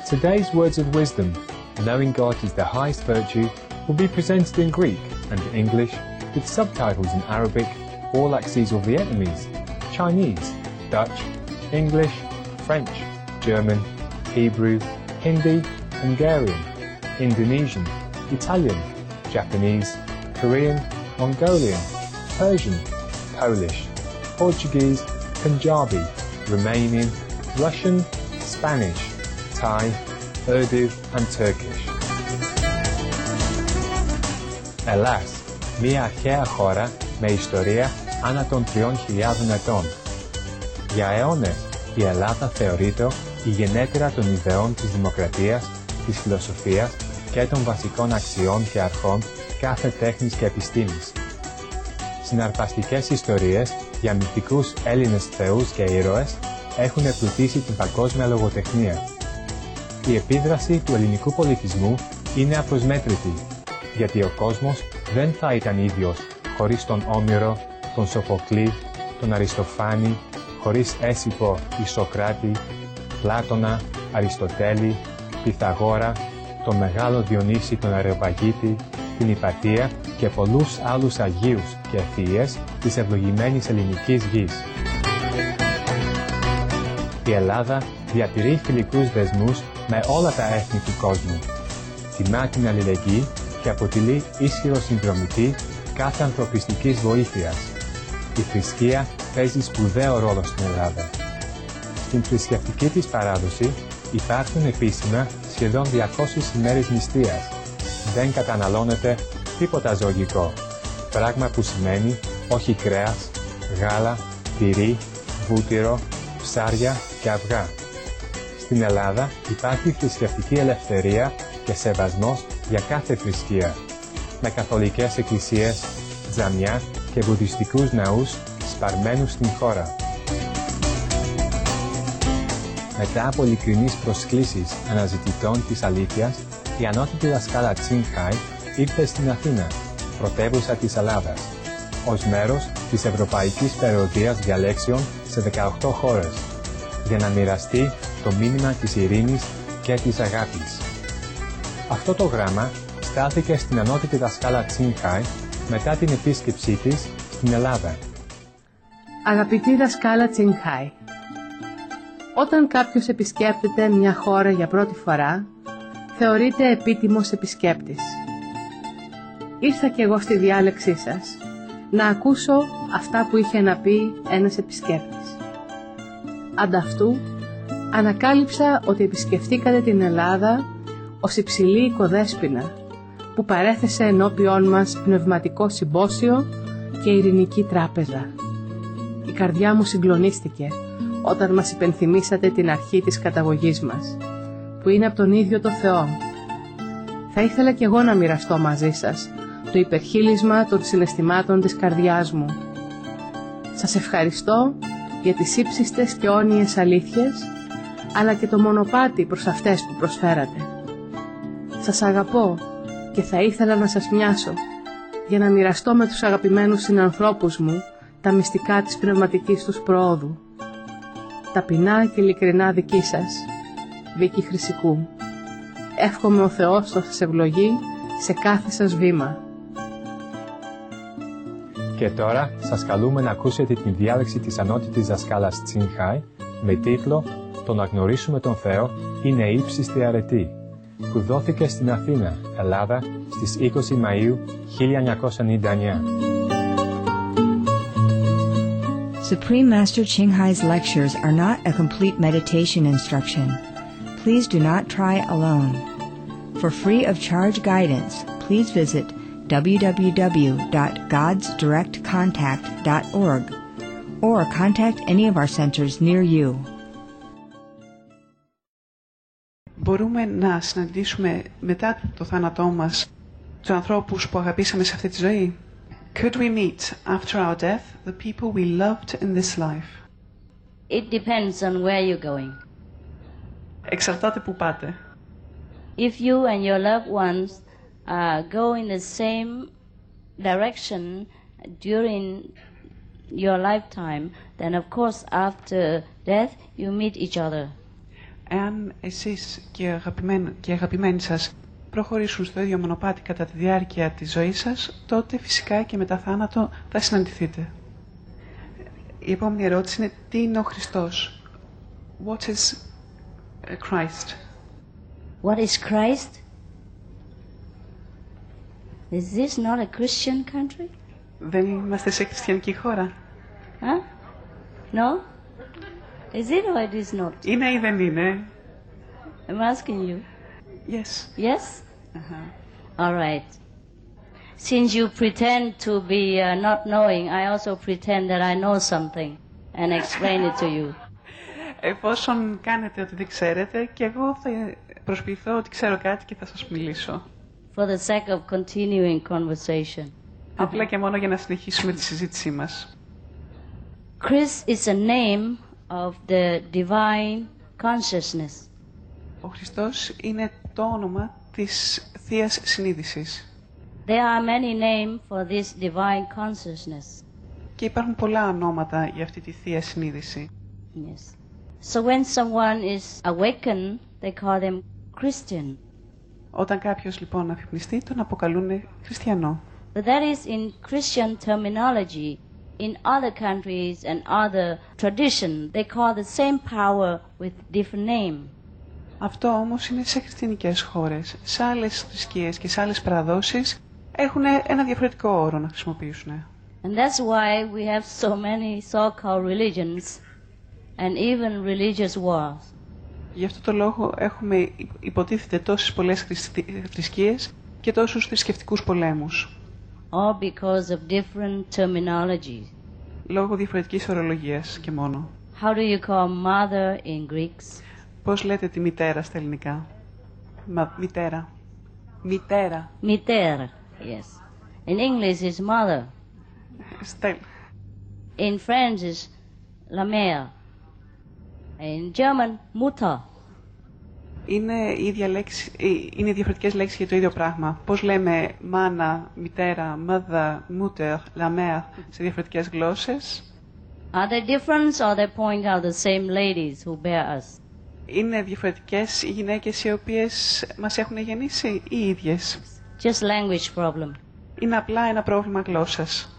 Today's words of wisdom, knowing God is the highest virtue, will be presented in Greek and English with subtitles in Arabic, Aulacese or Vietnamese, Chinese, Dutch, English, French, German, Hebrew, Hindi, Hungarian, Indonesian, Italian, Japanese, Korean, Mongolian, Persian, Polish, Portuguese, Punjabi, Romanian, Russian, Spanish, Thai, Urdu and Turkish. Ελλάς, μια αρχαία χώρα με ιστορία άνω των 3.000 ετών. Για αιώνες, η Ελλάδα θεωρείται η γενέτειρα των ιδεών της δημοκρατίας, της φιλοσοφίας και των βασικών αξιών και αρχών κάθε τέχνης και επιστήμης. Συναρπαστικές ιστορίες για μυθικούς Έλληνες θεούς και ήρωες έχουν εμπλουτίσει την παγκόσμια λογοτεχνία. Η επίδραση του ελληνικού πολιτισμού είναι απροσμέτρητη, γιατί ο κόσμος δεν θα ήταν ίδιος χωρίς τον Όμηρο, τον Σοφοκλή, τον Αριστοφάνη, χωρίς Έσιπο ή Σοκράτη, Πλάτωνα, Αριστοτέλη, Πυθαγόρα, τον μεγάλο Διονύση τον Αρεοπαγίτη, την Ιπατία και πολλούς άλλους αγίους και ευφυΐες της ευλογημένης ελληνικής γης. Η Ελλάδα διατηρεί φιλικούς δεσμούς με όλα τα έθνη του κόσμου. Τιμά την αλληλεγγύη και αποτελεί ίσχυρο συνδρομητή κάθε ανθρωπιστικής βοήθειας. Η θρησκεία παίζει σπουδαίο ρόλο στην Ελλάδα. Στην θρησκευτική της παράδοση υπάρχουν επίσημα σχεδόν 200 ημέρες νηστείας. Δεν καταναλώνεται τίποτα ζωγικό, πράγμα που σημαίνει όχι κρέας, γάλα, τυρί, βούτυρο, ψάρια και αυγά. Στην Ελλάδα υπάρχει θρησκευτική ελευθερία και σεβασμός για κάθε θρησκεία, με καθολικές εκκλησίες, τζαμιά και βουδιστικούς ναούς σπαρμένους στην χώρα. Μετά από ειλικρινείς προσκλήσεις αναζητητών της αλήθειας, η ανώτατη δασκάλα Τσίνχάι ήρθε στην Αθήνα, πρωτεύουσα της Ελλάδας, ως μέρος της Ευρωπαϊκής Περιοδίας Διαλέξεων σε 18 χώρες, για να μοιραστεί το μήνυμα της ειρήνης και της αγάπης. Αυτό το γράμμα στάλθηκε στην ανώτατη δασκάλα Τσίνχάι μετά την επίσκεψή της στην Ελλάδα. Αγαπητή δασκάλα Τσίνχάι, όταν κάποιος επισκέπτεται μια χώρα για πρώτη φορά, θεωρείται επίτιμος επισκέπτης. Ήρθα κι εγώ στη διάλεξή σας να ακούσω αυτά που είχε να πει ένας επισκέπτης. Ανταυτού, ανακάλυψα ότι επισκεφτήκατε την Ελλάδα ως υψηλή οικοδέσποινα που παρέθεσε ενώπιόν μας πνευματικό συμπόσιο και ειρηνική τράπεζα. Η καρδιά μου συγκλονίστηκε όταν μας υπενθυμίσατε την αρχή της καταγωγής μας, που είναι από τον ίδιο το Θεό. Θα ήθελα κι εγώ να μοιραστώ μαζί σας το υπερχείλισμα των συναισθημάτων της καρδιάς μου. Σας ευχαριστώ για τις ύψιστες και αιώνιες αλήθειες, αλλά και το μονοπάτι προς αυτές που προσφέρατε. Σας αγαπώ και θα ήθελα να σας μοιάσω, για να μοιραστώ με τους αγαπημένους συνανθρώπους μου τα μυστικά της πνευματικής τους προόδου. Ταπεινά και ειλικρινά δική σας, Βίκη Χρυσικού. Εύχομαι ο Θεός να σας ευλογεί σε κάθε σας βήμα. Και τώρα σας καλούμε να ακούσετε την διάλεξη της ανώτατης δασκάλας Τσίνχάι με τίτλο «Το να γνωρίσουμε τον Θεό είναι ύψιστη αρετή», που δόθηκε στην Αθήνα, Ελλάδα, στις 20 Μαΐου 1999. Supreme Master Qinghai's lectures are not a complete meditation instruction. Please do not try alone. For free of charge guidance, please visit www.godsdirectcontact.org or contact any of our centers near you. Μπορούμε να συναντήσουμε μετά το θάνατό μας τους ανθρώπους που αγαπήσαμε σε αυτή τη ζωή. Could we meet after our death the people we loved in this life? It depends on where you're going. Εξαρτάται που πάτε. If you and your loved ones go in the same direction during your lifetime, then of course after death you meet each other. Εάν εσείς και οι αγαπημένοι σας προχωρήσουν στο ίδιο μονοπάτι κατά τη διάρκεια της ζωής σας, τότε φυσικά και μετά θάνατο θα συναντηθείτε. Η επόμενη ερώτηση είναι τι είναι ο Χριστός? What is Christ? What is Christ? Is this not a Christian country? Δεν είμαστε σε χριστιανική χώρα? Huh? No? Is it or it is not? Είναι ή δεν είναι? I'm asking you. Yes. Yes? All right. Since you pretend to be not knowing, I also pretend that I know something and explain it to you. Εφόσον κάνετε ότι δεν ξέρετε, και εγώ θα προσποιηθώ ότι ξέρω κάτι και θα σας μιλήσω. For the sake of continuing conversation. Απλά και μόνο για να συνεχίσουμε τη συζήτησή μας. Christ is a name of the divine consciousness. Ο Χριστός είναι το όνομα της Θείας Συνείδησης. There are many names for this divine consciousness. Και υπάρχουν πολλά ονόματα για αυτή τη Θεία Συνείδηση. Yes. So when someone is awakened, they call them Christian. Όταν κάποιος λοιπόν αφυπνιστεί, τον αποκαλούν χριστιανό. But that is in Christian terminology. In other countries and other traditions, they call the same power with different name. Αυτό όμως είναι σε χριστιανικές χώρες. Σε άλλες θρησκείες και σε άλλες παραδόσεις έχουν ένα διαφορετικό όρο να χρησιμοποιήσουν. And that's why we have so many so-called religions and even religious wars. Γι' αυτό το λόγο έχουμε υποτίθεται τόσες πολλές θρησκείες και τόσους θρησκευτικούς πολέμους. All because of different terminology. Λόγω διαφορετικής ορολογίας και μόνο. How do you call mother in Greeks? Πώς λέτε τη μητέρα στα ελληνικά? Μητέρα. Μητέρα. Μητέρα, yes. In English is mother. In French is la mère. In German, Mutter. Είναι διαφορετικές λέξεις για το ίδιο πράγμα. Πώς λέμε μάνα, μητέρα, mother, mutter, la mère σε διαφορετικές γλώσσες? Are they different or they point out the same ladies who bear us? Είναι διαφορετικές οι γυναίκες οι οποίες μας έχουν γεννήσει ή οι ίδιες? Just language problem. Είναι απλά ένα πρόβλημα γλώσσας.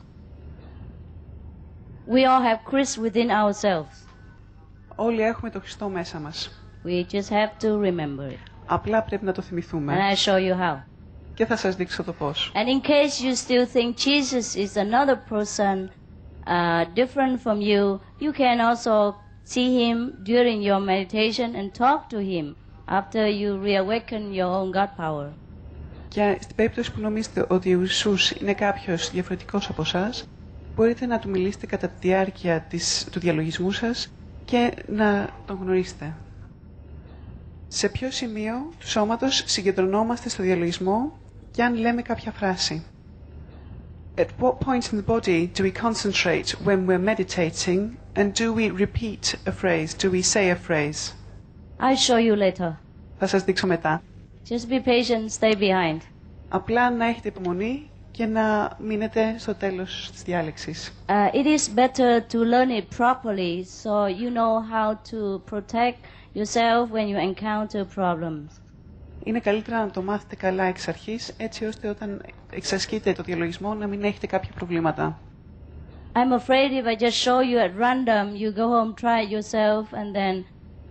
We all have Christ within ourselves. Όλοι έχουμε τον Χριστό μέσα μας. We just have to remember it. Απλά πρέπει να το θυμηθούμε. And I show you how. Και θα σας δείξω το πώς. And in case you still think Jesus is another person different from you, you can also see him during your meditation and talk to him after you reawaken your own God power. Και στην περίπτωση που νομίζετε ότι ο Ιησούς είναι κάποιος διαφορετικός από εσάς, μπορείτε να του μιλήσετε κατά τη διάρκεια του διαλογισμού σας και να τον γνωρίσετε. Σε ποιο σημείο του σώματος συγκεντρωνόμαστε στο διαλογισμό και αν λέμε κάποια φράση? At what point in the body do we concentrate when we're meditating and do we repeat a phrase? Do we say a phrase? I'll show you later. Θα σας δείξω μετά. Just be patient, stay behind. Απλά να έχετε υπομονή και να μείνετε στο τέλος της διάλεξης. It is better to learn it properly so you know how to protect yourself when you encounter problems. Είναι καλύτερα να το μάθετε καλά εξ αρχής, έτσι ώστε όταν εξασκείτε το διαλογισμό να μην έχετε κάποια προβλήματα. I'm afraid if I just show you at random, you go home, try it yourself, and then,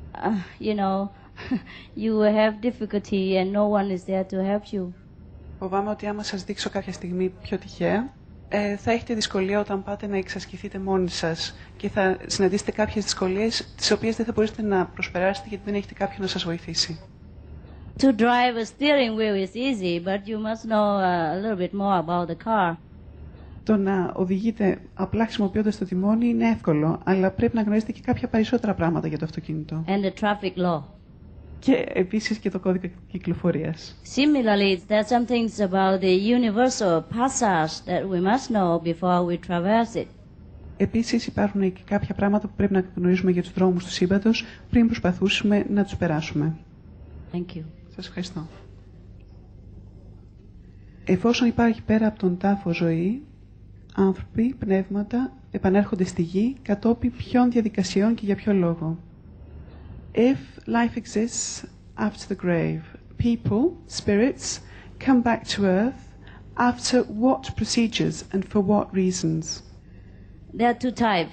you will have difficulty and no one is there to help you. Φοβάμαι ότι άμα σας δείξω κάποια στιγμή πιο τυχαία, θα έχετε δυσκολία όταν πάτε να εξασκηθείτε μόνοι σας και θα συναντήσετε κάποιες δυσκολίες τις οποίες δεν θα μπορέσετε να προσπεράσετε γιατί δεν έχετε κάποιον να σας βοηθήσει. To drive a steering wheel is easy, but you must know a little bit more about the car. Το να οδηγείτε απλά χρησιμοποιώντας το τιμόνι είναι εύκολο, αλλά πρέπει να γνωρίζετε και κάποια περισσότερα πράγματα για το αυτοκίνητο. And the traffic law. Και επίσης και το κώδικα κυκλοφορίας. Similarly, there are some things about the universal passage that we must know before we traverse it. Επίσης υπάρχουν και κάποια πράγματα που πρέπει να γνωρίζουμε για τους δρόμους του σύμπαντος πριν προσπαθήσουμε να τους περάσουμε. Thank you. Σας ευχαριστώ. Εφόσον υπάρχει πέρα από τον τάφο ζωή, άνθρωποι, πνεύματα επανέρχονται στη γη κατόπιν ποιών διαδικασιών και για ποιο λόγο? if life exists after the grave, people, spirits, come back to Earth after what procedures and for what reasons? There are two types.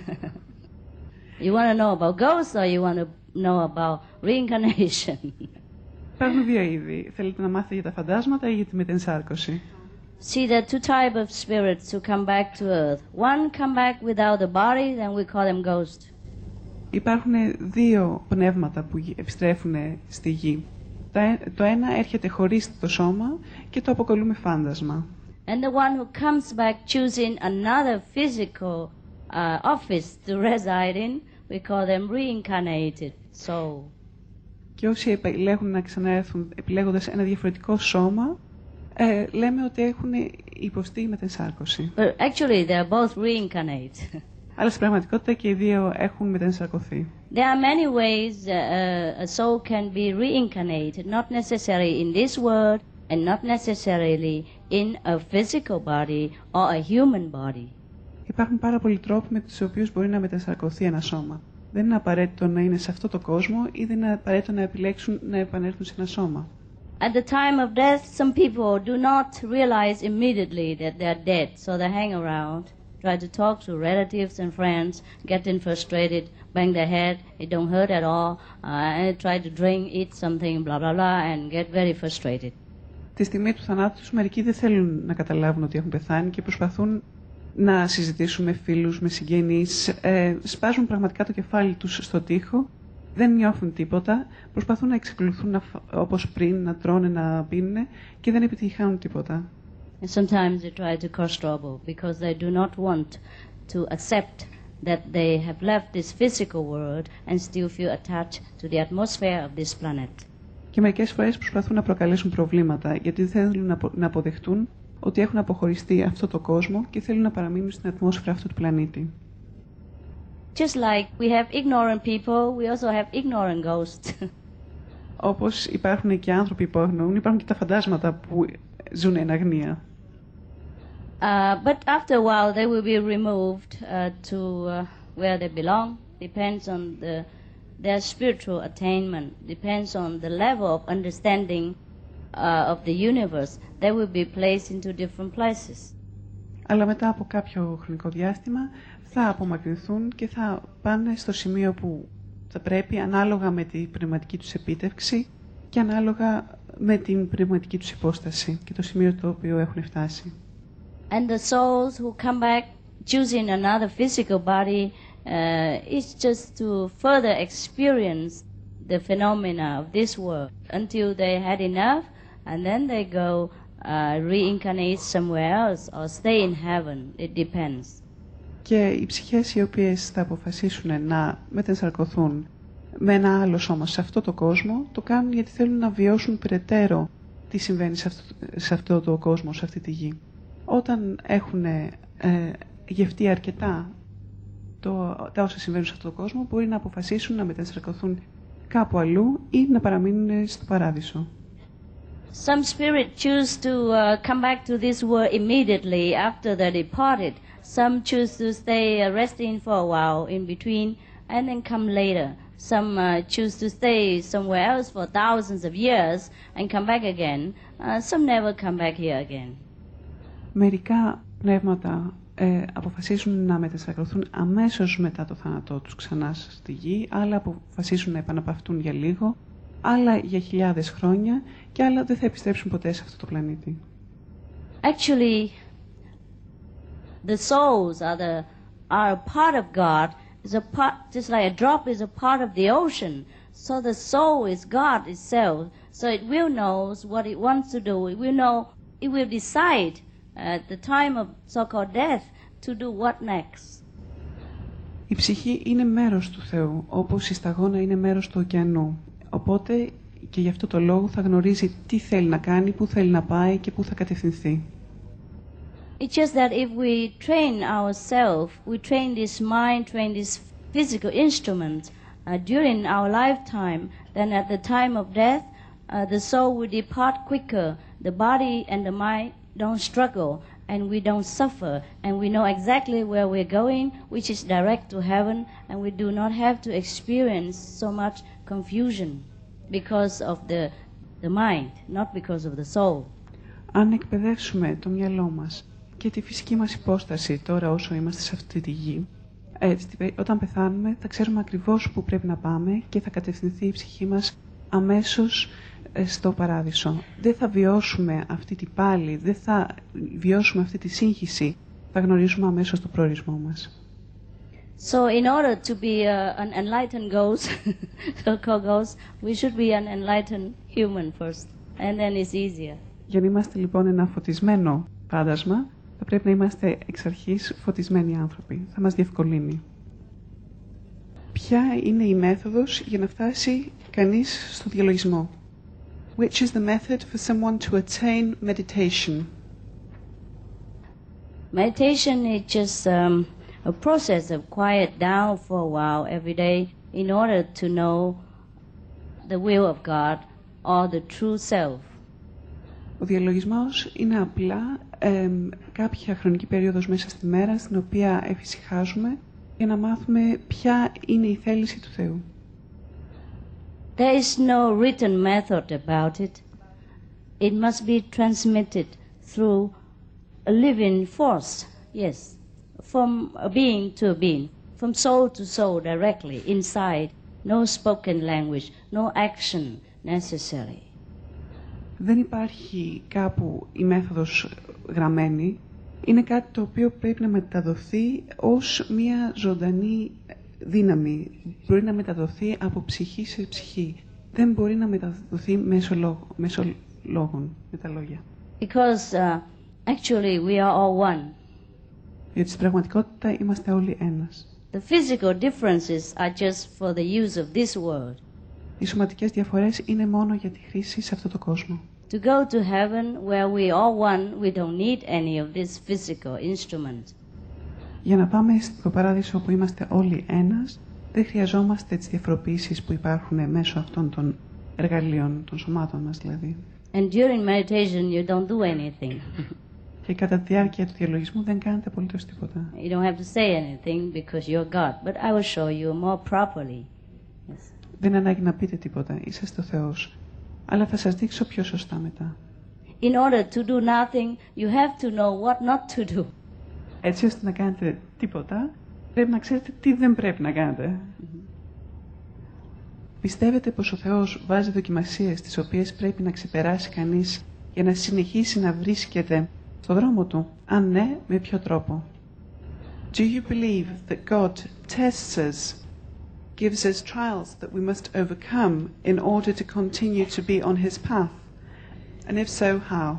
You want to know about ghosts or you want to know about reincarnation? Υπάρχουν δύο είδη. Θέλετε να μάθετε για τα φαντάσματα ή για τη μετενσάρκωση? See, there are two types of spirits who come back to Earth. One come back without a body, then we call them ghosts. Υπάρχουν δύο πνεύματα που επιστρέφουν στη γη. Το ένα έρχεται χωρίς το σώμα και το αποκαλούμε φάντασμα. And the one who comes back choosing another physical office to reside in, we call them reincarnated soul. Και όσοι επιλέγουν να ξαναέρθουν επιλέγοντας ένα διαφορετικό σώμα, λέμε ότι έχουν υποστεί μετενσάρκωση. But actually they are both reincarnate. Αλλά στην πραγματικότητα και οι δύο έχουν μετενσαρκωθεί. There are many ways a soul can be reincarnated, not necessarily in this world and not necessarily in a physical body or a human body. Υπάρχουν πάρα πολλοί τρόποι με τους οποίους μπορεί να μετενσαρκωθεί ένα σώμα. Δεν είναι απαραίτητο να είναι σε αυτό το κόσμο ή δεν είναι απαραίτητο να επιλέξουν να επανέλθουν σε ένα σώμα. At the time of death, some people do not realize immediately that they are dead, so they hang around, try to talk to relatives and friends, getting frustrated, bang their head, it don't hurt at all, and try to drink, eat something, blah blah blah, and get very frustrated. Τη στιγμή του θανάτου τους, μερικοί δεν θέλουν να καταλάβουν ότι έχουν πεθάνει και προσπαθούν να συζητήσουν με φίλους, με συγγενείς, σπάζουν πραγματικά το κεφάλι τους στο τοίχο, δεν νιώθουν τίποτα, προσπαθούν να εξακολουθούν όπως πριν, να τρώνε, να πίνουν και δεν επιτυχάνουν τίποτα. And sometimes they try to cause trouble because they do not want to accept that they have left this physical world and still feel attached to the atmosphere of this planet. Και μερικές φορές προσπαθούν να προκαλέσουν προβλήματα γιατί δεν θέλουν να αποδεχτούν ότι έχουν αποχωριστεί αυτό το κόσμο και θέλουν να παραμείνουν στην ατμόσφαιρα αυτού του πλανήτη. Just like we have ignorant people, we also have ignorant ghosts. Όπως υπάρχουν και άνθρωποι που αγνοούν, υπάρχουν και τα φαντάσματα που ζουν εν αγνία. But after a while they will be removed to where they belong. Depends on their spiritual attainment. Depends on the level of understanding of the universe. They will be placed into different places. Αλλά μετά από κάποιο χρονικό διάστημα θα απομακρυνθούν και θα πάνε στο σημείο που θα πρέπει ανάλογα με την πνευματική τους επίτευξη και ανάλογα με την πνευματική τους υπόσταση και το σημείο το οποίο έχουν φτάσει. And the souls who come back choosing another physical body is just to further experience the phenomena of this world until they had enough, and then they go reincarnate somewhere else or stay in heaven. It depends. Και οι ψυχές οι οποίες θα αποφασίσουν να μετενσαρκωθούν με ένα άλλο σώμα σε αυτό το κόσμο, το κάνουν γιατί θέλουν να βιώσουν περαιτέρω τι συμβαίνει σε αυτό το κόσμο, σε αυτή τη γη. Όταν έχουν γευτεί αρκετά τα όσα συμβαίνουν σε αυτό το κόσμο, μπορεί να αποφασίσουν να μετενσαρκωθούν κάπου αλλού ή να παραμείνουν στο παράδεισο. Some spirit choose to come back to this world immediately after they departed. Some choose to stay resting for a while in between and then come later. Some choose to stay somewhere else for thousands of years and come back again. Some never come back here again. Μερικά πνεύματα αποφασίσουν να μετασακρωθούν αμέσως μετά το θάνατό τους ξανά στη γη, άλλα αποφασίσουν να επαναπαυτούν για λίγο, άλλα για χιλιάδες χρόνια και άλλα δεν θα επιστρέψουν ποτέ σε αυτό το πλανήτη. Actually, the souls are a part of God. Is a part, just like a drop is a part of the ocean. So the soul is God itself. So it will know what it wants to do. It will know. It will decide at the time of so-called death to do what next. Η ψυχή είναι μέρος του Θεού, όπως η σταγόνα είναι μέρος του ωκεανού. Οπότε και γι' αυτό το λόγο θα γνωρίζει τι θέλει να κάνει, πού θέλει να πάει και πού θα κατευθυνθεί. It's just that if we train ourselves, we train this mind, train this physical instrument during our lifetime, then at the time of death, the soul will depart quicker. The body and the mind don't struggle, and we don't suffer, and we know exactly where we're going, which is direct to heaven, and we do not have to experience so much confusion because of the mind, not because of the soul. Αν εκπαιδεύσουμε το μυαλό μας και τη φυσική μας υπόσταση τώρα όσο είμαστε σε αυτή τη γη, όταν πεθάνουμε θα ξέρουμε ακριβώς που πρέπει να πάμε και θα κατευθυνθεί η ψυχή μας αμέσως στο παράδεισο. Δεν θα βιώσουμε αυτή τη πάλη, δεν θα βιώσουμε αυτή τη σύγχυση, θα γνωρίζουμε αμέσως το προορισμό μας. So in order to be an enlightened ghost, so-called ghost, we should be an enlightened human first, and then it's easier. Για να είμαστε λοιπόν ένα φωτισμένο φάντασμα, θα πρέπει να είμαστε εξ αρχής φωτισμένοι άνθρωποι. Θα μας διευκολύνει. Ποια είναι η μέθοδος για να φτάσει κανείς στο διαλογισμό? Which is the method for someone to attain meditation? Meditation is just a process of quiet down for a while every day in order to know the will of God or the true self. Ο διαλογισμός είναι απλά κάποια χρονική περίοδος μέσα στη μέρα στην οποία εφησυχάζουμε για να μάθουμε ποια είναι η θέληση του Θεού. There is no written method about it. It must be transmitted through a living force, yes, from a being to a being, from soul to soul directly, inside, no spoken language, no action necessary. Δεν υπάρχει κάπου η μέθοδος γραμμένη. Είναι κάτι το οποίο πρέπει να μεταδοθεί ως μια ζωντανή δύναμη. Μπορεί να μεταδοθεί από ψυχή σε ψυχή. Δεν μπορεί να μεταδοθεί μέσω λόγων, με τα λόγια. Because actually we are all one. Γιατί στην πραγματικότητα είμαστε όλοι ένας. The physical differences are just for the use of this world. Οι σωματικές διαφορές είναι μόνο για τη χρήση σε αυτό το κόσμο. To go to heaven where we all one, we don't need any of this physical instrument. Για να πάμε στο παράδεισο όπου είμαστε όλοι ένας, δεν χρειαζόμαστε τις διαφοροποιήσεις που υπάρχουν μέσω αυτών των εργαλείων, των σωμάτων μας δηλαδή. And during meditation you don't do anything. Και κατά τη διάρκεια του διαλογισμού δεν κάνετε απολύτως τίποτα. You don't have to say anything because you're God, but I will show you more properly. Yes. Δεν είναι ανάγκη να πείτε τίποτα, είσαστε ο Θεός. Αλλά θα σας δείξω πιο σωστά μετά. In order to do nothing, you have to know what not to do. Έτσι ώστε να κάνετε τίποτα, πρέπει να ξέρετε τι δεν πρέπει να κάνετε. Πιστεύετε πως ο Θεός βάζει δοκιμασίες τις οποίες πρέπει να ξεπεράσει κανείς για να συνεχίσει να βρίσκεται στο δρόμο του? Αν ναι, με ποιο τρόπο? Do you believe that God tests us, gives us trials that we must overcome in order to continue to be on his path? And if so, how?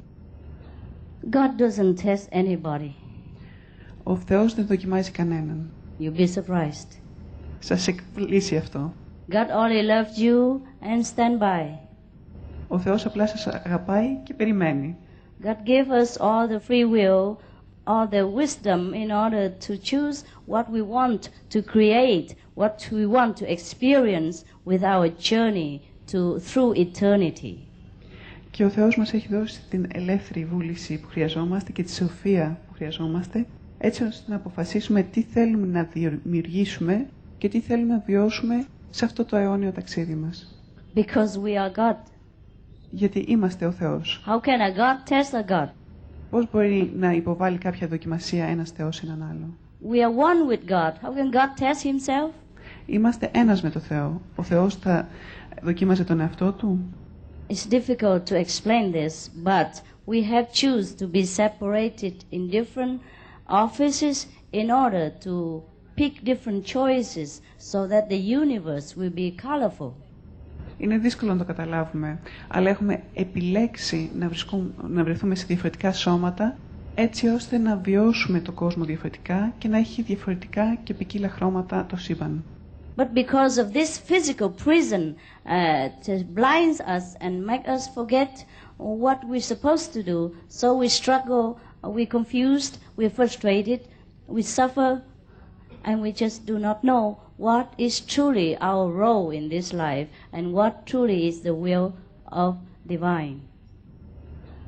God doesn't test anybody. Ο Θεός δεν δοκιμάζει κανέναν. You'll be surprised. Σας εκπλήσει αυτό. God only loved you and stand by. Ο Θεός απλά σας αγαπάει και περιμένει. God gave us all the free will, all the wisdom in order to choose what we want to create, what we want to experience with our journey through eternity. Και ο Θεός μας έχει δώσει την ελεύθερη βούληση που χρειαζόμαστε και τη σοφία που χρειαζόμαστε, έτσι ώστε να αποφασίσουμε τι θέλουμε να δημιουργήσουμε και τι θέλουμε να βιώσουμε σε αυτό το αιώνιο ταξίδι μας. Because we are God. Γιατί είμαστε ο Θεός. How can a God test a God? Πώς μπορεί να υποβάλει κάποια δοκιμασία ένας Θεός έναν άλλο? We are one with God. How can God test himself? Είμαστε ένας με το Θεό. Ο Θεός θα δοκίμαζε τον εαυτό του? It's difficult to explain this, but we have choose to be separated in different offices in order to pick different choices so that the universe will be colorful. Είναι δύσκολο να το καταλάβουμε, αλλά έχουμε επιλέξει να βρεθούμε σε διαφορετικά σώματα, έτσι ώστε να βιώσουμε το κόσμο διαφορετικά και να έχει διαφορετικά και ποικίλα χρώματα το σύμπαν. But because of this physical prison it blinds us and make us forget what we're supposed to do, so we struggle, we're confused, we're frustrated, we suffer, and we just do not know what is truly our role in this life and what truly is the will of divine.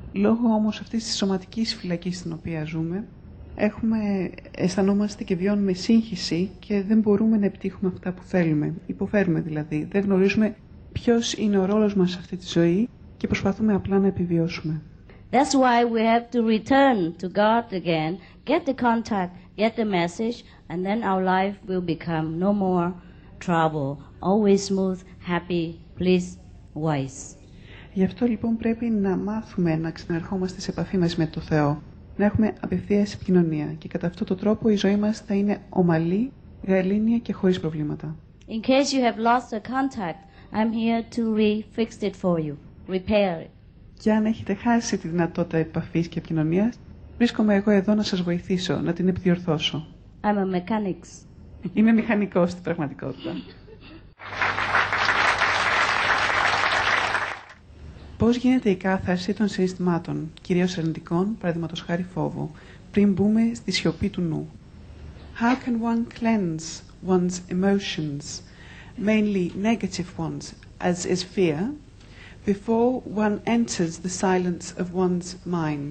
Λόγω όμως αυτής της σωματικής φυλακής στην οποία ζούμε, αισθανόμαστε και βιώνουμε σύγχυση και δεν μπορούμε να επιτύχουμε αυτά που θέλουμε. Υποφέρουμε δηλαδή. Δεν γνωρίζουμε ποιος είναι ο ρόλος μας σε αυτή τη ζωή και προσπαθούμε απλά να επιβιώσουμε. That's why we have to return to God again, get the contact, get the message, and then our life will become no more trouble, always smooth, happy, please, wise. Γι' αυτό λοιπόν πρέπει να μάθουμε να ξαναρχόμαστε σε επαφή μας με το Θεό, να έχουμε απευθείας επικοινωνία και κατά αυτόν τον τρόπο η ζωή μας θα είναι ομαλή, γαλήνια και χωρίς προβλήματα. In case you have lost the contact, I'm here to fix it for you, repair it. Και αν έχετε χάσει τη δυνατότητα επαφής και επικοινωνίας, βρίσκομαι εγώ εδώ να σας βοηθήσω, να την επιδιορθώσω. I'm a mechanic. Είμαι μηχανικός στην πραγματικότητα. Πώς γίνεται η κάθαρση των συναισθημάτων, κυρίως αρνητικών, παραδείγματος χάρη φόβου, πριν μπούμε στη σιωπή του νου? How can one cleanse one's emotions, mainly negative ones, as is fear, before one enters the silence of one's mind?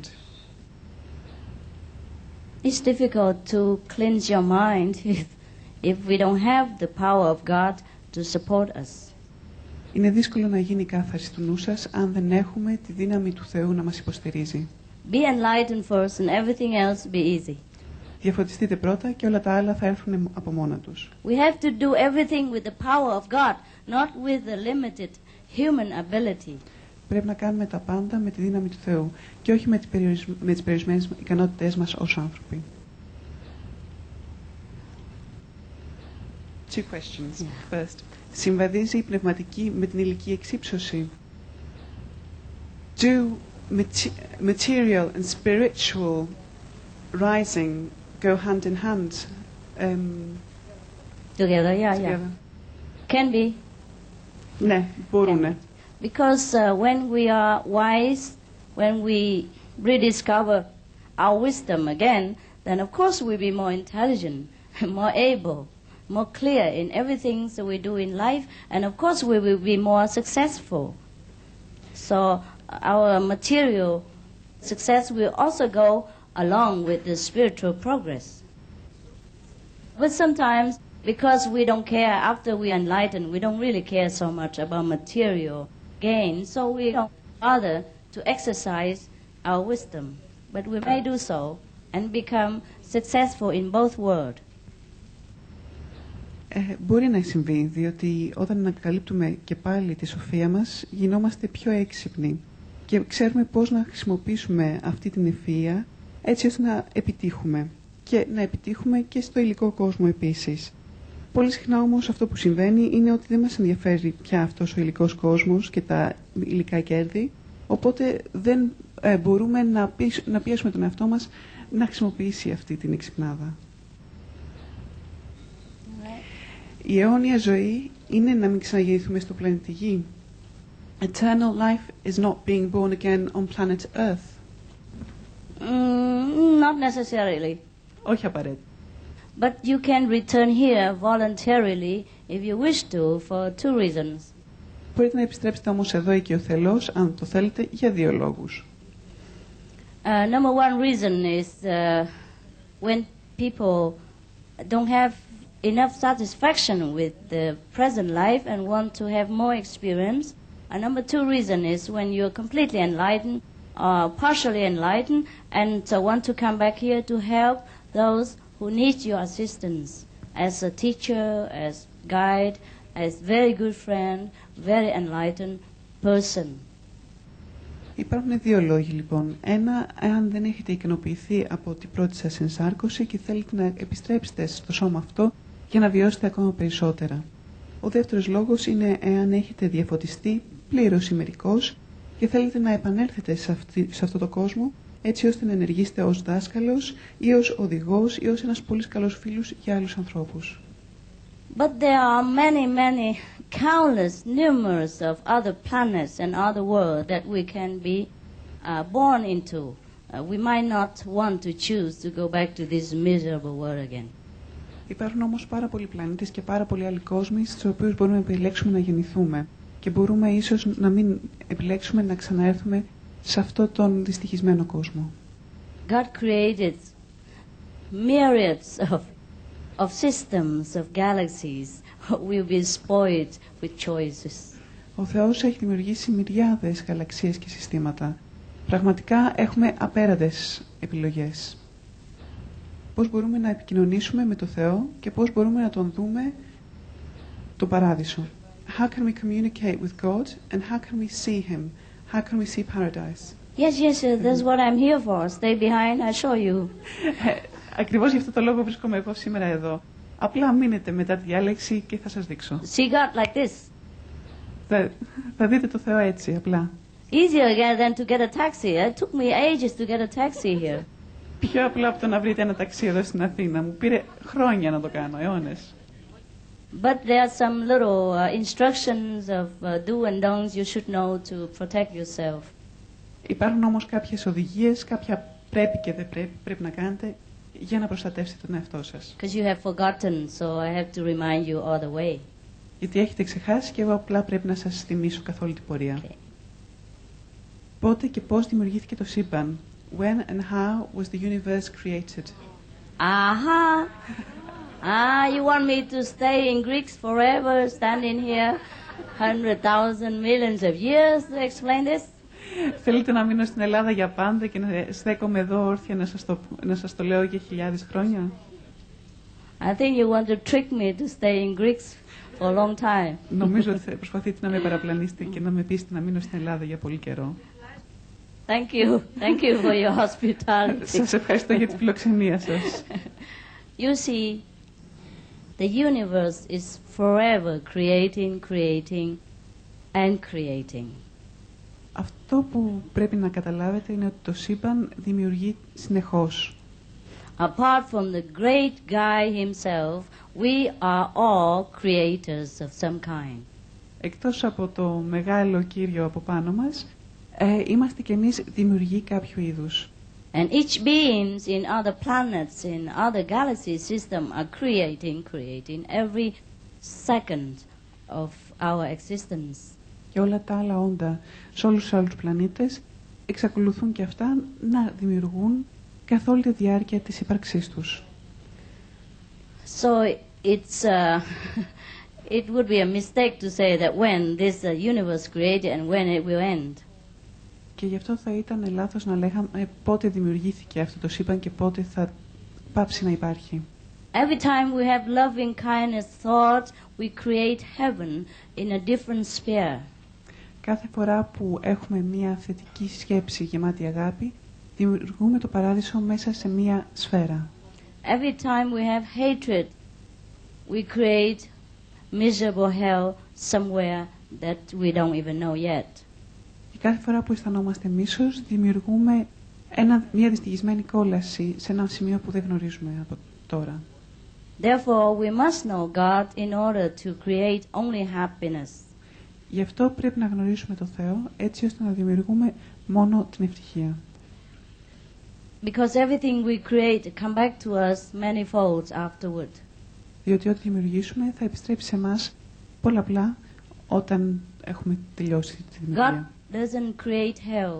It's difficult to cleanse your mind if we don't have the power of God to support us. Είναι δύσκολο να γίνει η κάθαρση του νου σας αν δεν έχουμε τη δύναμη του Θεού να μας υποστηρίζει. Be enlightened first and everything else be easy. Διαφωτιστείτε πρώτα και όλα τα άλλα θα έρθουν από μόνα τους. We have to do everything with the power of God, not with the limited human ability. Πρέπει να κάνουμε τα πάντα με τη δύναμη του Θεού και όχι με τις περιορισμένες ικανότητές μας ως άνθρωποι. Two questions. First, συμβαδίζει η πνευματική με την ηλική εξύψωση? Do material and spiritual rising go hand in hand? Together, yeah. Can be. Ναι, μπορούνε. Because when we are wise, when we rediscover our wisdom again, then of course we'll be more intelligent, more able, more clear in everything that we do in life, and of course we will be more successful. So our material success will also go along with the spiritual progress. But sometimes, because we don't care after we enlighten, we don't really care so much about material gain, so we don't bother to exercise our wisdom. But we may do so and become successful in both worlds. Μπορεί να συμβεί, διότι όταν ανακαλύπτουμε και πάλι τη σοφία μας, γινόμαστε πιο έξυπνοι και ξέρουμε πώς να χρησιμοποιήσουμε αυτή την ευφυΐα έτσι ώστε να επιτύχουμε και να επιτύχουμε και στο υλικό κόσμο επίσης. Πολύ συχνά όμως αυτό που συμβαίνει είναι ότι δεν μας ενδιαφέρει πια αυτός ο υλικός κόσμος και τα υλικά κέρδη, οπότε δεν μπορούμε να πιέσουμε τον εαυτό μας να χρησιμοποιήσει αυτή την εξυπνάδα. Η αιώνια ζωή είναι να μην ξαναγεννηθούμε στο πλανήτη Γη. Eternal life is not being born again on planet Earth. Not necessarily. Όχι απαραίτητα. But you can return here voluntarily if you wish to, for two reasons. Μπορείτε να επιστρέψετε όμως εδώ οικειοθελώς, αν το θέλετε, για δύο λόγους. Number one reason is when people don't have enough satisfaction with the present life and want to have more experience. And number two reason is when you're completely enlightened or partially enlightened and want to come back here to help those who need your assistance as a teacher, as guide, as very good friend, very enlightened person. Υπάρχουν δύο λόγοι λοιπόν. Ένα, εάν δεν έχετε ικανοποιηθεί από την πρώτη σας ενσάρκωση και θέλετε να επιστρέψετε στο σώμα αυτό για να βιώσετε ακόμα περισσότερα. Ο δεύτερος λόγος είναι εάν έχετε διαφωτιστεί πλήρως ή μερικώς και θέλετε να επανέλθετε σε αυτό το κόσμο έτσι ώστε να ενεργήσετε ως δάσκαλος ή ως οδηγός ή ως ένας πολύ καλός φίλος για άλλους ανθρώπους. But there are many, countless, numerous of other planets and other worlds that we can be born into. We might not want to choose to go back to this miserable world again. Υπάρχουν όμως πάρα πολλοί πλανήτες και πάρα πολλοί άλλοι κόσμοι στους οποίους μπορούμε να επιλέξουμε να γεννηθούμε και μπορούμε ίσως να μην επιλέξουμε να ξαναέρθουμε σε αυτό τον δυστυχισμένο κόσμο. God created myriads of systems, of galaxies. We'll be spoiled with choices. Ο Θεός έχει δημιουργήσει μυριάδες γαλαξίες και συστήματα. Πραγματικά έχουμε απέραντες επιλογές. Πώς μπορούμε να επικοινωνήσουμε με το Θεό και πώς μπορούμε να τον δούμε τον παράδεισο. How can we communicate with God and how can we see Him? How can we see paradise? Yes, that's what I'm here for. Stay behind, I'll show you. Ακριβώς γι' αυτό το λόγο βρίσκομαι εγώ σήμερα εδώ. Απλά μείνετε μετά τη διάλεξη και θα σας δείξω. See God like this. Θα δείτε το Θεό έτσι, απλά. Easier than to get a taxi. It took me ages to get a taxi here. Πιο απλά από το να βρείτε ένα ταξί εδώ στην Αθήνα. Μου πήρε χρόνια να το κάνω, αιώνες. But there are some little instructions of do and don'ts you should know to protect yourself. Υπάρχουν όμως κάποιες οδηγίες, κάποια πρέπει και δεν πρέπει να κάνετε για να προστατεύσετε τον εαυτό σας. Because you have forgotten, so I have to remind you all the way. Γιατί έχετε ξεχάσει και εγώ απλά πρέπει να σας θυμίσω καθ' όλη την πορεία. Okay. Πότε και πώς δημιουργήθηκε το σύμπαν? When and how was the universe created? Aha! You want me to stay in Greeks forever, standing here 100,000 millions of years to explain this? Θέλετε να μείνω στην Ελλάδα για πάντα και να στέκομαι εδώ όρθια να σας το λέω για χιλιάδες χρόνια? I think you want to trick me to stay in Greeks for a long time. Νομίζω ότι προσπαθείτε να με παραπλανήσετε και να με πείσετε να μείνω στην Ελλάδα για πολύ καιρό. Thank you for your hospitality. Σας ευχαριστώ για την φιλοξενία σας. You see, the universe is forever creating and creating. Αυτό που πρέπει να καταλάβετε είναι ότι το σύμπαν δημιουργεί συνεχώς. Apart from the great guy himself, we are all creators of some kind. Εκτός από το μεγάλο Κύριο από πάνω μας, είμαστε κι εμείς δημιουργοί κάποιου είδους. And each beings in other planets, in other galaxy system are creating every second of our existence. Και όλα τα άλλα όντα σε όλους τους άλλους πλανήτες εξακολουθούν και αυτά να δημιουργούν καθ' όλη τη διάρκεια της ύπαρξής τους. So it would be a mistake to say that when this universe created and when it will end. Και γι' αυτό θα ήταν λάθος να λέγαμε πότε δημιουργήθηκε αυτό το σύμπαν και πότε θα πάψει να υπάρχει. Every time we have loving kindness thought, we create heaven in a different sphere. Κάθε φορά που έχουμε μία θετική σκέψη γεμάτη αγάπη, δημιουργούμε το παράδεισο μέσα σε μία σφαίρα. Every time we have hatred, we create miserable hell somewhere that we don't even know yet. Και κάθε φορά που αισθανόμαστε μίσος, δημιουργούμε μία δυστυχισμένη κόλαση σε ένα σημείο που δεν γνωρίζουμε από τώρα. Therefore, we must know God in order to create only happiness. Γι' αυτό πρέπει να γνωρίσουμε το Θεό, έτσι ώστε να δημιουργούμε μόνο την ευτυχία. Because everything we create come back to us many folds afterward. Διότι ό,τι δημιουργήσουμε θα επιστρέψει σε εμάς πολλαπλά όταν έχουμε τελειώσει τη δημιουργία. God doesn't create hell.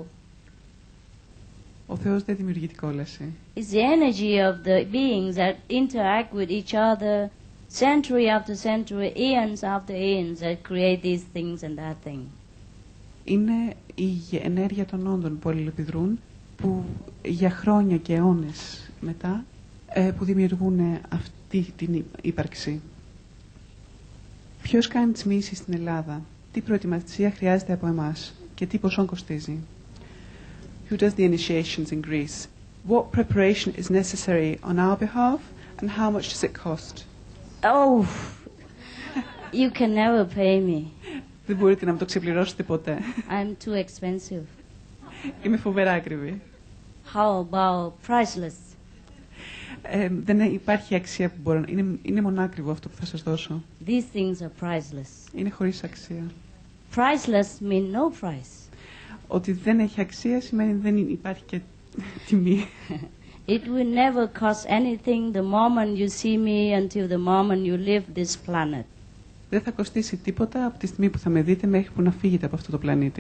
Ο Θεός δεν δημιουργεί την κόλαση. It's the energy of the beings that interact with each other century after century, eons after eons that create these things and that thing. Είναι η ενέργεια των όντων που αλληλεπιδρούν, που για χρόνια και αιώνες μετά που δημιουργούν αυτή την ύπαρξη. Ποιος κάνει τις μοιήσεις στην Ελλάδα? Τι προετοιμασία χρειάζεται από εμάς και τι ποσό κοστίζει? Who does the initiations in Greece? What preparation is necessary on our behalf and how much does it cost? Oh, you can never pay me. Δεν μπορείτε να μου το ξεπληρώσετε ποτέ. I'm too expensive. Είμαι φοβερά ακριβή. How about priceless? Δεν υπάρχει αξία που μπορώ. Είναι μονάκριβο αυτό που θα σας δώσω. These things are priceless. Είναι χωρίς αξία. Priceless mean no price. Ότι δεν έχει αξία σημαίνει δεν υπάρχει και τιμή. It will never cost anything the moment you see me until the moment you leave this planet. Δεν θα κοστίσει τίποτα από τη στιγμή που θα με δείτε μέχρι που να φύγετε από αυτό το πλανήτη.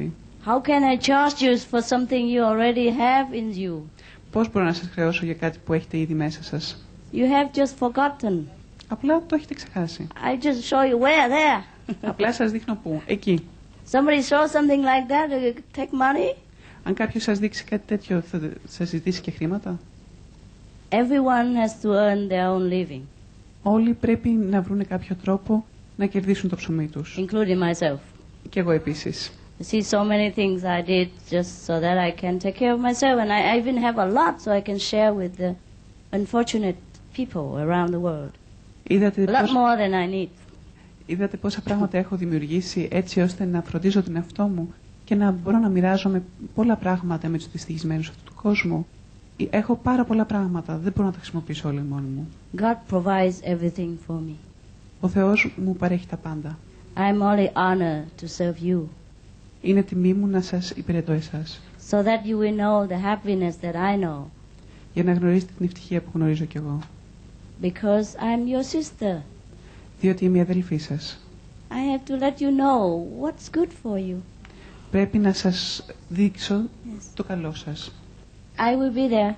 How can I charge you for something you already have in you? Πώς μπορώ να σας χρεώσω για κάτι που έχετε ήδη μέσα σας? You have just forgotten. Απλά το έχετε ξεχάσει. I just show you where, there. Απλά σας δείχνω πού. Εκεί. Somebody shows something like that, do you take money? Αν κάποιος σας δείξει κάτι τέτοιο, θα σας ζητήσει και χρήματα? Everyone has to earn their own living. Όλοι πρέπει να βρουν κάποιο τρόπο να κερδίσουν το ψωμί τους. Including myself. Και εγώ επίσης. You see, so many things I did just so that I can take care of myself, and I even have a lot so I can share with the unfortunate people around the world. A lot more than I need. Είδατε πόσα πράγματα έχω δημιουργήσει έτσι ώστε να φροντίζω τον εαυτό μου και να μπορώ να μοιράζομαι πολλά πράγματα με τους δυστυχισμένους αυτού του κόσμου. Έχω πάρα πολλά πράγματα, δεν μπορώ να τα χρησιμοποιήσω όλα μόνη μου. God provides everything for me. Ο Θεός μου παρέχει τα πάντα. I'm only honored to serve you. Είναι τιμή μου να σας υπηρετώ εσάς. So that you will know the happiness that I know. Για να γνωρίσετε την ευτυχία που γνωρίζω κι εγώ. Because I'm your sister. Διότι είμαι η αδελφή σας. I have to let you know what's good for you. Πρέπει να σας δείξω το καλό σας. I will be there.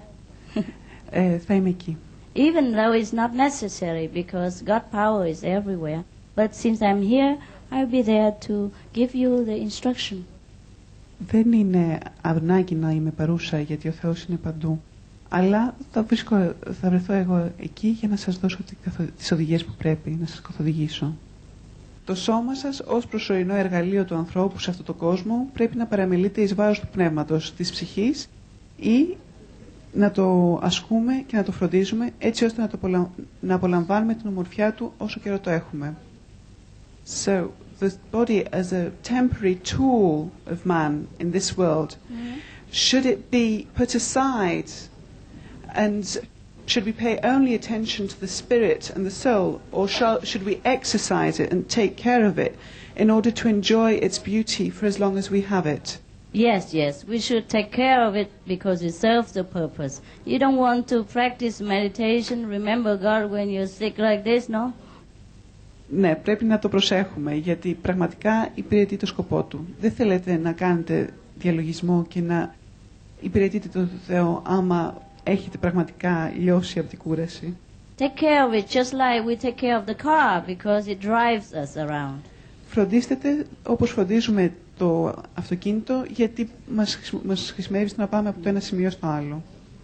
Θα είμαι εκεί. Even though it's not necessary because God's power is everywhere. But since I'm here, I'll be there to give you the instruction. Δεν είναι ανάγκη να είμαι παρούσα γιατί ο Θεός είναι παντού. Αλλά θα βρεθώ εγώ εκεί για να σας δώσω τις οδηγίες που πρέπει, να σας καθοδηγήσω. Το σώμα σας ως προσωρινό εργαλείο του ανθρώπου σε αυτόν τον κόσμο πρέπει να παραμελείται εις βάρος του πνεύματος, της ψυχής ή να το ασκούμε και να το φροντίζουμε έτσι ώστε να απολαμβάνουμε την ομορφιά του όσο καιρό το έχουμε. So, the body as a temporary tool of man in this world, should it be put aside and should we pay only attention to the spirit and the soul, or should we exercise it and take care of it in order to enjoy its beauty for as long as we have it? Yes, we should take care of it because it serves the purpose. You don't want to practice meditation, remember God when you're sick like this, no? Ναι, πρέπει να το προσέχουμε, γιατί πραγματικά υπηρετεί το σκοπό του. Δεν θέλετε να κάνετε διαλογισμό και να υπηρετείτε τον Θεό άμα έχετε πραγματικά λιώσει από την κούραση. Take care of it just like we take care of the car because it drives us around. Φροντίστε όπως φροντίζουμε το αυτοκίνητο, γιατί μας χρησιμεύει στο να πάμε από το ένα σημείο στο άλλο.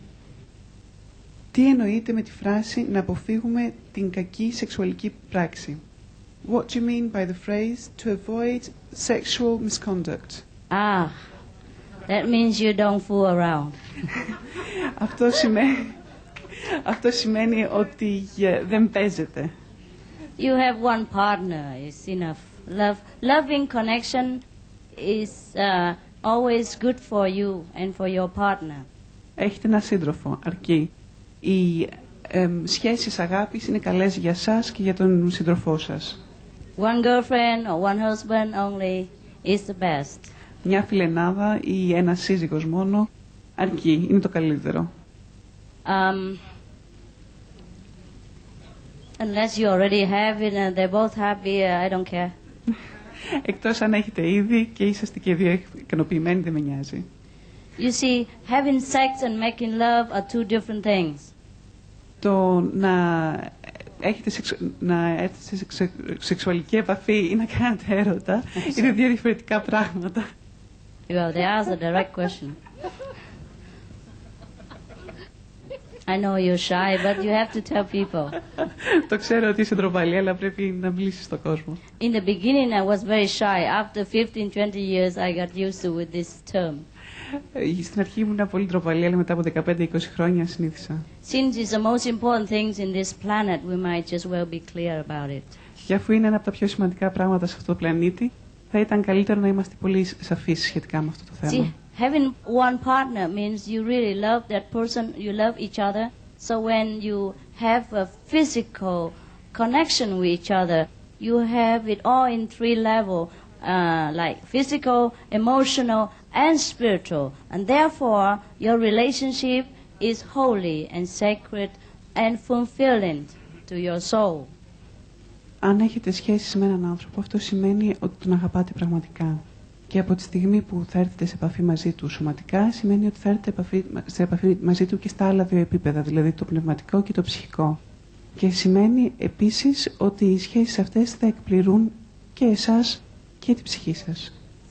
Τι εννοείται με τη φράση να αποφύγουμε την κακή σεξουαλική πράξη? What do you mean by the phrase to avoid sexual misconduct? That means you don't fool around. Αυτό σημαίνει ότι δεν παίζετε. You have one partner is enough. Loving connection is always good for you and for your partner. Έχετε ένα σύντροφο, αρκεί. Οι σχέσεις αγάπης είναι καλές για σας και για τον σύντροφό σας. One girlfriend or one husband only is the best. Μια φιλενάδα ή ένας σύζυγος μόνο αρκεί, είναι το καλύτερο. Unless you already have it and they're both happy, I don't care. Εκτός αν έχετε ήδη και είσαστε και δύο ικανοποιημένοι, δεν με νοιάζει. You see, having sex and making love are two different things. Το να έχετε σεξουαλική επαφή ή να κάνετε έρωτα είναι δύο διαφορετικά πράγματα. Well, they asked a direct question. I know you're shy, but you have to tell people. Το ξέρω ότι είσαι ντροπαλή, αλλά πρέπει να μιλήσεις στον κόσμο. In the beginning, I was very shy. After 15-20 years, I got used to with this term. Στην αρχή ήμουν πολύ ντροπαλή, αλλά μετά από 15-20 χρόνια συνήθισα. Since it's the most important things in this planet, we might just well be clear about it. Και αφού είναι ένα από τα πιο σημαντικά πράγματα σε αυτό το πλανήτη, θα ήταν καλύτερο να είμαστε πολύ σαφείς σχετικά με αυτό το θέμα. See, having one partner means you really love that person, you love each other. So when you have a physical connection with each other, you have it all in three levels, like physical, emotional, and spiritual. And therefore, your relationship is holy and sacred and fulfilling to your soul. Αν έχετε σχέσεις με έναν άνθρωπο, αυτό σημαίνει ότι τον αγαπάτε πραγματικά. Και από τη στιγμή που θα έρθετε σε επαφή μαζί του σωματικά, σημαίνει ότι θα έρθετε σε επαφή μαζί του και στα άλλα δύο επίπεδα, δηλαδή το πνευματικό και το ψυχικό. Και σημαίνει επίσης ότι οι σχέσεις αυτές θα εκπληρούν και εσάς και την ψυχή σας.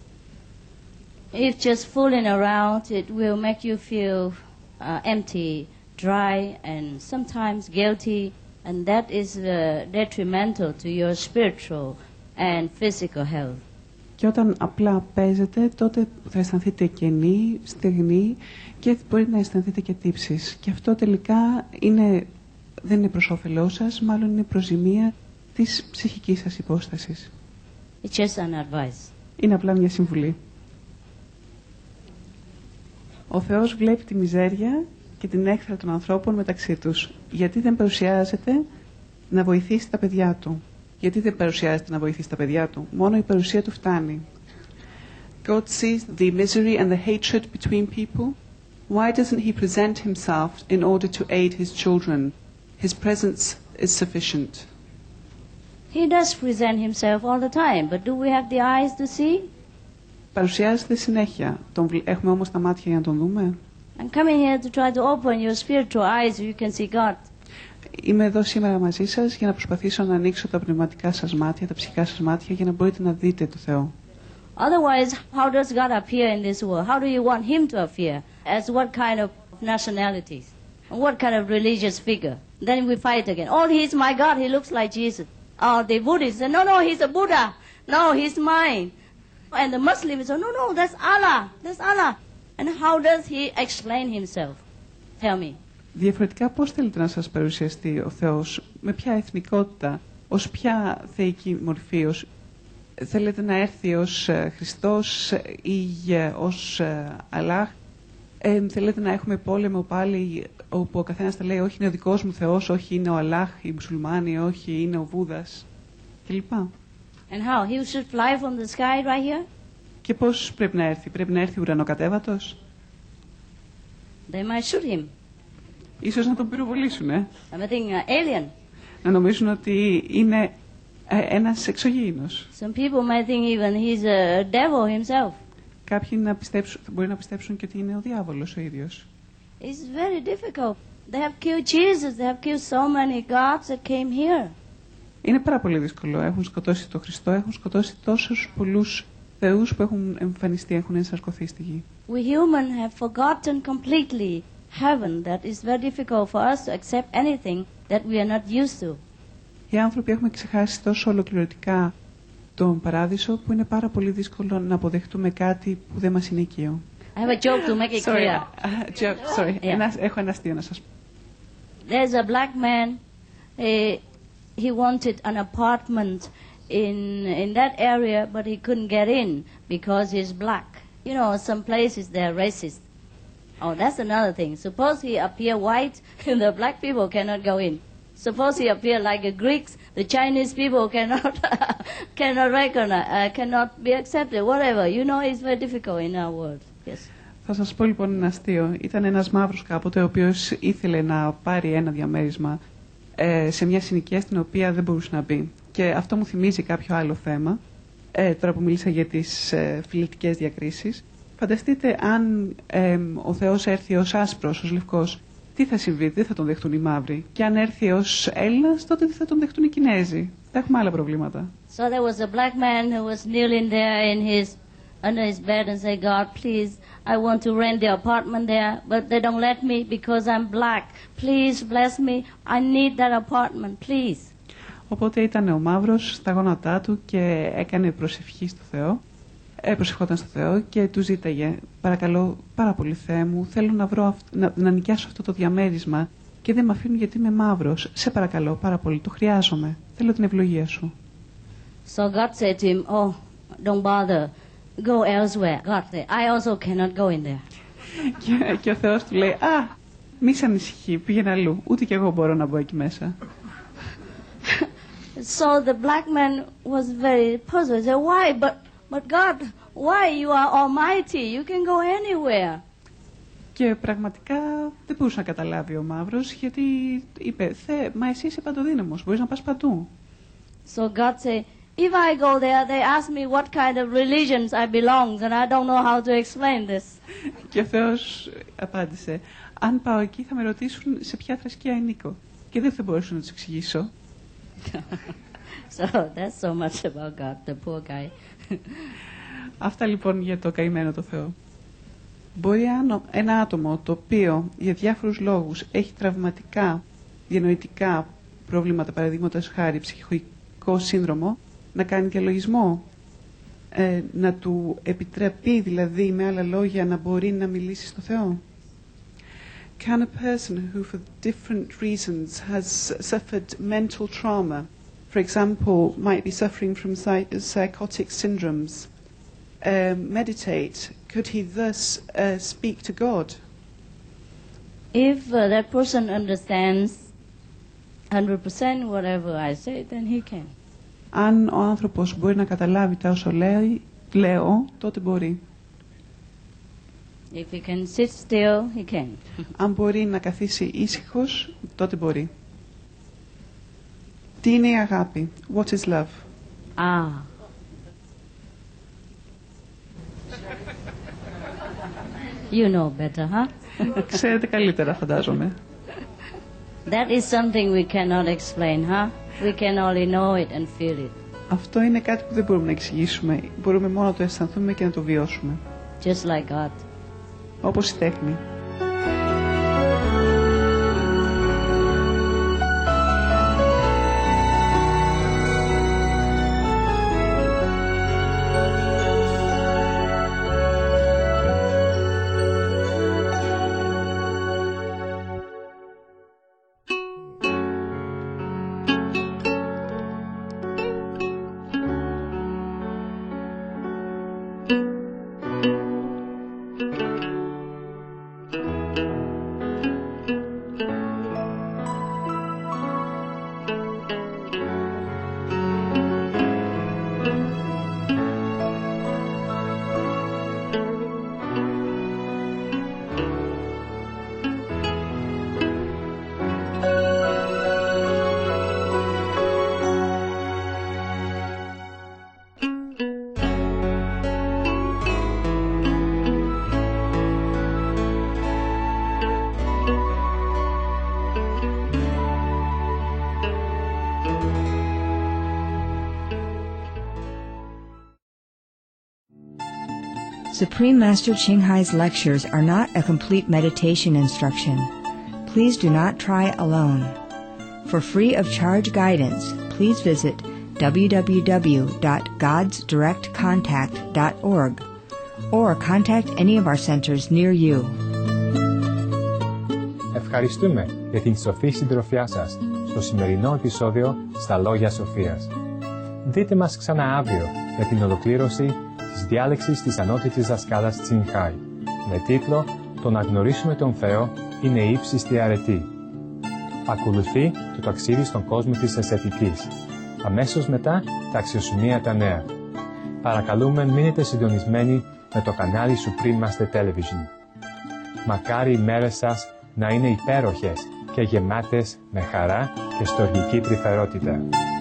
If just fooling around, it will make you feel empty, dry, and sometimes guilty, and that is detrimental to your spiritual and physical health. Και όταν απλά παίζετε, τότε θα αισθανθείτε κενοί, στεγνοί και μπορεί να αισθανθείτε και τύψεις. Και αυτό τελικά δεν είναι προς όφελός σας, μάλλον είναι προς ζημία της ψυχικής σας υπόστασης. It's just an advice. Είναι απλά μια συμβουλή. Ο Θεός βλέπει τη μιζέρια και την έκθρα των ανθρώπων μεταξύ τους. Γιατί δεν παρουσιάζεται να βοηθήσει τα παιδιά του. Γιατί δεν παρουσιάζεται να βοηθήσει τα παιδιά του. Μόνο η παρουσία του φτάνει. God sees the misery and the hatred between people. Why doesn't he present himself in order to aid his children? His presence is sufficient. He does present himself all the time, but do we have the eyes to see? Παρουσιάζεται συνέχεια. Έχουμε όμως τα μάτια για να τον δούμε. I'm coming here to try to open your spiritual eyes so you can see God. Είμαι εδώ σήμερα μαζί σας για να προσπαθήσω να ανοίξω τα πνευματικά σας μάτια, τα ψυχικά σας μάτια για να μπορείτε να δείτε το Θεό. Otherwise, how does God appear in this world? How do you want him to appear? As what kind of nationalities? And what kind of religious figure? Then we fight again. Oh, he's my God, he looks like Jesus. Oh, the Buddhists say, no, he's a Buddha. No, he's mine. And the Muslims say, no, that's Allah. That's Allah. And how does he explain himself? Tell me. Διαφορετικά πώς θέλετε να σας παρουσιαστεί ο Θεός, με ποια εθνικότητα, ως ποια θεϊκή μορφή, θέλετε να έρθει ως Χριστός ή ως Αλλάχ, θέλετε να έχουμε πόλεμο πάλι όπου ο καθένας θα λέει όχι είναι ο δικός μου Θεός, όχι είναι ο Αλλάχ, οι μουσουλμάνοι, όχι είναι ο Βούδας κλπ. And how? He should fly from the sky right here? Και πώς πρέπει να έρθει ουρανοκατέβατος? They might shoot him. Ίσως να τον πυροβολήσουν, I think alien. Να νομίζουν ότι είναι ένας εξωγήινος. Some people might think even he's a devil himself. Κάποιοι μπορεί να πιστέψουν και ότι είναι ο διάβολος ο ίδιος. It's very difficult. They have killed Jesus. They have killed so many gods that came here. Είναι πάρα πολύ δύσκολο. Έχουν σκοτώσει τον Χριστό, έχουν σκοτώσει τόσους πολλούς θεούς που έχουν εμφανιστεί, έχουν ενσαρκωθεί στη γη. We human have forgotten completely heaven. That is very difficult for us to accept anything that we are not used to. Οι άνθρωποι έχουμε ξεχάσει τόσο ολοκληρωτικά τον παράδεισο που είναι πάρα πολύ δύσκολο να αποδεχτούμε κάτι που δεν μας είναι οικείο. I have a joke to make it clear. Sorry. Yeah. Έχω ένα αστείο να σας πω. There's a black man. He wanted an apartment in that area, but he couldn't get in because he's black. You know, some places they're racist. Oh, that's another thing. Suppose he appear white, the black people cannot go in. Suppose he appear like the Greeks, the Chinese people cannot recognize, cannot be accepted. Whatever, you know, it's very difficult in our world. Yes. Θα σας πω λοιπόν ένα αστείο. Ήταν ένας μαύρος κάποτε, ο οποίος ήθελε να πάρει ένα διαμέρισμα σε μια συνοικία στην οποία δεν μπορούσε να μπει. Και αυτό μου θυμίζει κάποιο άλλο θέμα, τώρα που μίλησα για τις φιλετικές διακρίσεις. Φανταστείτε αν ο Θεός έρθει ως άσπρος, ως λευκός, τι θα συμβεί, δεν θα τον δεχτούν οι μαύροι. Και αν έρθει ως Έλληνας, τότε δεν θα τον δεχτούν οι Κινέζοι. Θα έχουμε άλλα προβλήματα. So there was a black man who was kneeling there under his bed and said, God, please, I want to rent the apartment there, but they don't let me because I'm black. Please bless me. I need that apartment, please. Οπότε ήταν ο μαύρος στα γόνατά του και έκανε προσευχή στο Θεό. Προσευχόταν στο Θεό και του ζήταγε, παρακαλώ πάρα πολύ Θεέ μου, θέλω να νοικιάσω αυτό το διαμέρισμα και δεν με αφήνουν γιατί είμαι μαύρος. Σε παρακαλώ πάρα πολύ, το χρειάζομαι. Θέλω την ευλογία σου. So God said to him, oh, don't bother, go elsewhere. God said, I also cannot go in there. Και ο Θεός του λέει, μη σε ανησυχεί, πήγαινε αλλού. Ούτε κι εγώ μπορώ να μπω εκεί μέσα. So the black man was very puzzled. He said, why? But God, why? You are almighty. You can go anywhere. Και πραγματικά δεν μπορούσε να καταλάβει ο μαύρος, γιατί είπε, μα εσύ είσαι παντοδύναμος, μπορείς να πας παντού. So God said, If I go there, they ask me what kind of religions I belong, and I don't know how to explain this. Και ο Θεός απάντησε, αν πάω εκεί θα με ρωτήσουν σε ποια θρησκεία ανήκω και δεν θα μπορέσω να τους εξηγήσω. So that's so much about God, the poor guy. Αυτά λοιπόν για το καημένο το Θεό. Μπορεί ένα άτομο το οποίο για διάφορους λόγους έχει τραυματικά, διανοητικά προβλήματα, παραδείγματος χάρη ψυχικό σύνδρομο, να κάνει διαλογισμό, να του επιτραπεί δηλαδή με άλλα λόγια να μπορεί να μιλήσει στο Θεό. Can a person who for different reasons has suffered mental trauma, for example, might be suffering from psychotic syndromes, meditate? Could he thus speak to God? If that person understands 100% whatever I say, then he can. Αν ο άνθρωπος μπορεί να καταλάβει τα όσα λέω, τότε μπορεί. If he can sit still, he can. Αν μπορεί να καθίσει ήσυχος, τότε μπορεί. Τι είναι η αγάπη? What is love? You know better, huh? Ξέρετε καλύτερα, φαντάζομαι. That is something we cannot explain, huh? We can only know it and feel it. Αυτό είναι κάτι που δεν μπορούμε να εξηγήσουμε. Μπορούμε μόνο να το αισθανθούμε και να το βιώσουμε. Just like God. Όπως η τέχνη. Supreme Master Ching Hai's lectures are not a complete meditation instruction. Please do not try alone. For free of charge guidance, please visit www.godsdirectcontact.org or contact any of our centers near you. Ευχαριστούμε για την σοφή συντροφιά σας στο σημερινό επεισόδιο στα Λόγια Σοφίας. Δείτε μας ξανά αύριο για την ολοκλήρωση της διάλεξης της ανώτητης δασκάλας Τσιν Χάι με τίτλο «Το να γνωρίσουμε τον Θεό είναι η ύψιστη αρετή». Ακολουθεί το ταξίδι στον κόσμο της αισθητικής. Αμέσως μετά τα αξιοσημεία τα νέα. Παρακαλούμε μείνετε συντονισμένοι με το κανάλι Supreme Master Television. Μακάρι οι μέρες σας να είναι υπέροχες και γεμάτες με χαρά και στοργική τρυφερότητα.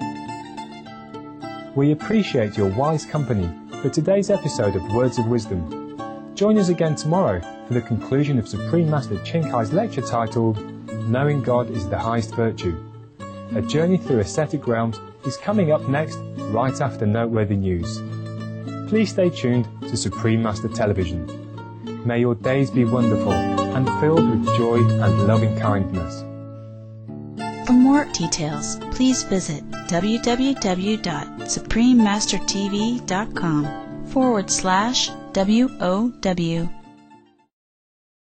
We appreciate your wise company for today's episode of Words of Wisdom. Join us again tomorrow for the conclusion of Supreme Master Ching Hai's lecture titled Knowing God is the Highest Virtue. A journey through ascetic realms is coming up next, right after noteworthy news. Please stay tuned to Supreme Master Television. May your days be wonderful and filled with joy and loving kindness. For more details, please visit www.suprememastertv.com/WOW